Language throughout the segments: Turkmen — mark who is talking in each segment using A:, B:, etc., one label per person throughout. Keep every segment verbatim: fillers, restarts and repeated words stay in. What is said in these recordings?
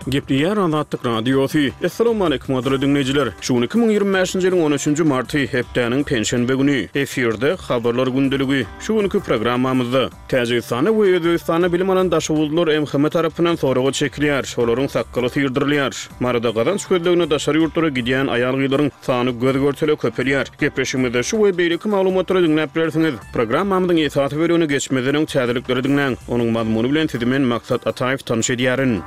A: Gepli Anlattık Radyosu. Assalamu alaikum adlı dinleyiciler. Şu iki bin yirmi beşinci yılın on üçüncü martı heptaning Perşembe günü efirde haberler gündəligi. Şu iki programmamızda Tacikistan we Özbekistan bilim alan daşawuzlar M H M tarapынан sorağa çekilýär. Olaryň sakkaly sýrdirilýär. Marada gazanç gözlegine daşary ýurtlara gidýän aýal gyýlaryň sany göz görtele köpelýär. Gepreşimizde şu we beýleki maglumatlary dinläp berýärsiňiz. Programmamyzyň esaty berýäni geçmeden çäderlikleri dinläň. Onuň mazmuny bilen sizi men maksat Ataýew tanış edýärin.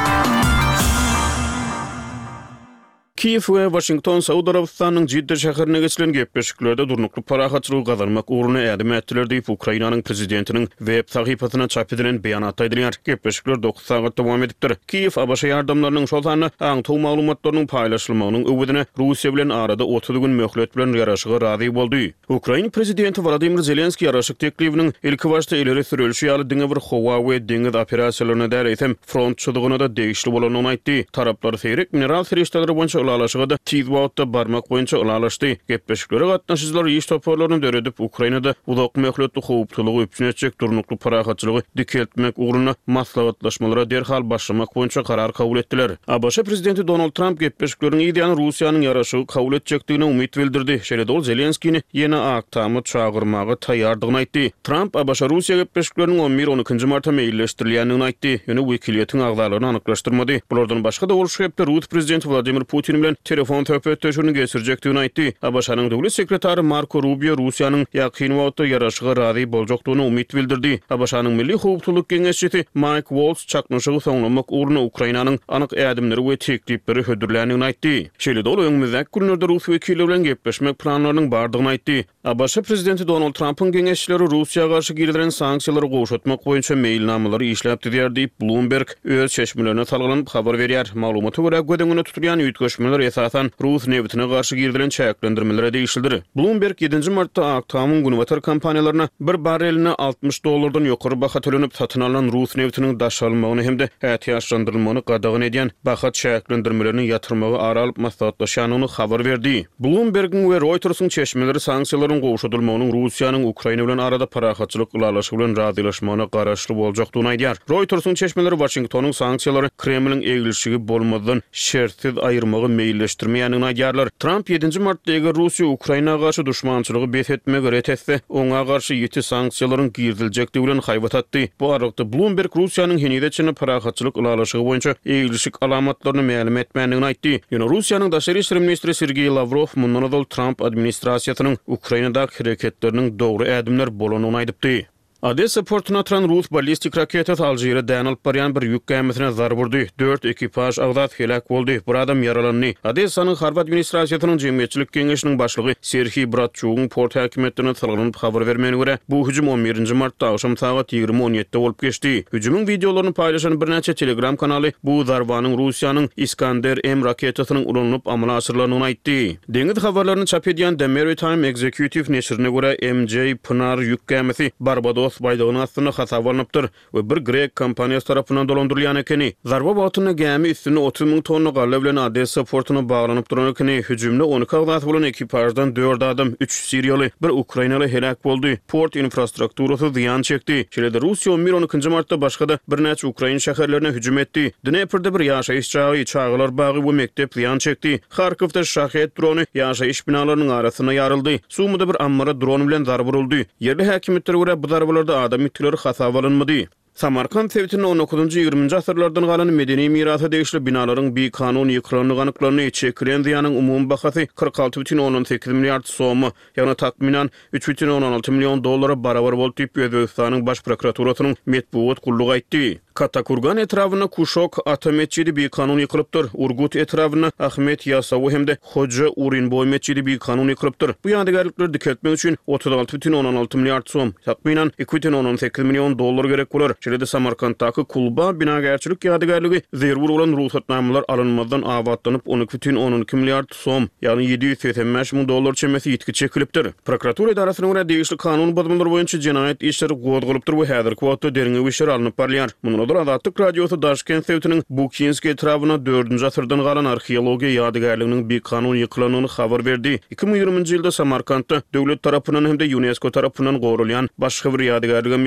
A: Kiev we Washington Saudi Arabistanyň Jidde şäherine geçilen gepleşiklerde durnukly parahatçylygy gazanmak uğruna ädim etdiler diýip Ukrainanyň prezidentiniň web sahypasyna çap edilen beýanat aýdylýar. Gepleşikler dokuz sagat dowam edipdir. Kiev A B Ş ýardamlarynyň şol sany aňtaw maglumatlarynyň paýlaşylmagynyň öwüdine Russiýa bilen arada otuz gün möhlet bilen ýaraşyga razy boldy. Ukraina prezidenti Vladimir Zelenski ýaraşyk teklifiniň ilki başda ileri sürülşi ýaly diňe bir howa we deňiz operasiýalaryna däretem frontçylygyna da degişli bolanyny aýtdy. Taraplar seýrek mineral serişdeleri boýunça ulaşıqda tiz wagtda barmak boýunça ulaşdy. Gepleşiklere gatnaşyjylar iş toparlaryny döredip Ukrainada uzak möhletli howpçylygy üçin etjek durnukly parahatçylygy dikeltmek uğruna maslahatlaşmalara derhal başlamak boýunça karar kabul etdiler. A B Ş prezidenti Donald Trump gepleşikleriň ideýany Russiýanyň ýaraşygy kabul etjekdigine umyt bildirdi. Şeýle ol Zelenskiňi ýene aktamy çağırmagy taýýardygyny aýtdy. Trump A B Ş Russiýa gepleşikleriniň on bir on ikinji marta meýilleşdirilýänini aýtdy. Ýöne wekiliýetiň agzalaryny anyklaşdyrmady. Bulardan başga da ol şeýle Rus prezidenti Vladimir Putin bilen telefon töhbetleşigini geçirjekdigini aýtdy. A B Ş'nyň döwlet sekretary Marco Rubio Russiýanyň ýakyn wagtda ýaraşyga razy boljakdygyny umyt bildirdi. A B Ş'nyň milli howpçylyk geňeşçisi Mike Waltz çaknaşygy soňlamak uğruna Ukrainanyň anyk ädimleri we teklipleri hödürlänigini aýtdy. Şeýle ol öňümüzdäki günlerde Rus wekilleri bilen gepleşmek planlarynyň bardygyny aýtdy. A B Ş prezidenti Donald Trump'ın geňeşçileri Russiýa garşy girilen sanksiýalary goşatmak boýunça mailnamaları işläp diýär diýip Bloomberg öz çeşmelerine salgynyp habar berýär. Maglumata görä gödeňine tutulýan ýetgeşmeler esasen Rus neftine garşy girilen çäklendirmelere değişildi. Bloomberg yedinji martda aktamyň günwatar kompaniýalaryna bir barreline altmış dollardan ýokary baha tölenip satyn alynan Rus neftiniň daşalmagyny hemde ähtiýaçlandyrylmagyny gadagyn edýän baha çäklendirmelerini ýatyrmagy aralyp maslahatlaşanyny habar berdi. Bloomberg'in we Reuters'ın çeşmeleri sanksiýalaryň gowşatylmagynyň Russiýanyň Ukraina bilen arada parahatçylyk ulalaşy bilen razylaşmagyna garaşly boljakdygyny aýdýar. Reuters'ın çeşmeleri Washingtonyň sanksiýalary Kremliň egilşigi bolmadan şertsiz aýyrmagy meýilleşdirmeýänini aýdýarlar. Trump yedinji martda eger Russiýa Ukraina garşy düşmançylygy bet etmek ýetese, oňa garşy ýeti sanksiýalaryň girdiljektigi bilen haýbat atdy. Bu arada Bloomberg Russiýanyň henideçini parahatçylyk ulalaşygy boýunça egilşik alamatlaryny ma'lum etmändigini aýtdy. Ýöne Russiýanyň daşary işler ministri Sergey Lavrov mundan öňe Trump administrasiýasynyň Ukrainadaky hereketleriniň dogry ädimler bolanyny aýdypdy. Odessa portuna atıran Rus ballistik raketasi Aljeria dänilik barýan bir ýük gemisine zar burdy. dört ekipaj agzat helak boldy. Bir adam yaralandy. Odessanyň Harvard administrasiýasynyň jemgyýetçilik geňeşiniň başlygy Serhiy Bratçugyň port häkimetine salgynyp habar bermegine görä, bu hüjüm on birinji martda akşam saat ýigirmi on ýetide bolup geçdi. Hüjümüň videolaryny paýlaşan bir näçe Telegram kanaly bu zarbanyň Russiýanyň Iskander M raketasynyň ulanyp amala aşyrylanyny aýtdy. Deňiz habarlaryny çap edýän The Maritime Executive neşrine görä M J Pınar ýük gemisi Barbados baydygyny astyna hasap alınıpdyr we bir grek kompaniýasy tarapyndan dolandyrylýan ekeni. Zarba batyny gemi üstüne otuz ming tonna galla bilen Odessa portuna baglanyp duran ekeni. Hüjümde on iki agzat bolan ekipajdan dört adam, üç Siriýaly, bir Ukrainaly helak boldy. Port infrastrukturasy ziýan çekdi. Şeýle Russiýa on bir on ikinji martda başga-da bir näçe Ukraina şäherlerine hüjüm etdi. Dneperde bir ýaşaýyş çagy, çağlar bagy we mektep ziýan çekdi. Harkowda şahet drony ýaşaýyş binalarynyň arasyna ýaryldy. Sumyda bir ammara dron bilen zarb uruldy. Yerli häkimetler görä bu zarbalarda adam itkileri hasap alınmadı. Samarkand sevtinin on dokuzuncu ýygrimiňji asyrlardan galan medeni mirasa degişli binalaryň bir kanun ýykranyny ganyklanyny çekilen ziýanyň umumy bahasy kırk altı бүтүn on sekiz milliard somy, ýagny takminan üç бүтүn on alty million dollara barabar bolup diýip Özbekistanyň baş prokuraturasynyň metbuat gullugy aýtdy. Katakurgan etrawyna Kuşok Atametçidi bir kanun ýykylypdyr. Urgut etrawyna Ahmet Yasawy hemde Hoja Urinboy metçidi bir kanun ýykylypdyr. Bu ýadygarlykları dikeltmek üçin otuz altı бүтүn on alty milliard som, takminan iki бүтүn on sekiz million dollar gerek bolar. Şeýle Samarkanddaky Kulba binagerçilik ýadygarlygy zerwur bolan ruhsatnamalar alınmadan awatlanyp on iki бүтүn on iki milliard som, ýagny yedi ýüz seksen beş ming dollar çemesi ýetki çekilipdir. Prokuratura idarasyna görä degişli kanun bodumlary boýunça jenaýat işleri gozgulypdyr we häzirki wagtda deriňe işler alınıp barýar. Mundan Azatlyk radiosu Daşkent sevtiniň Bukinski etrawyna dördünji asyrdan galan arheologiýa ýadygarlyginiň bir kanun ýyklanyny habar berdi. iki bin ýygrimiňji ýylda Samarkandda döwlet tarapyndan hem de UNESCO tarapyndan gorulýan başga bir ýadygarlyga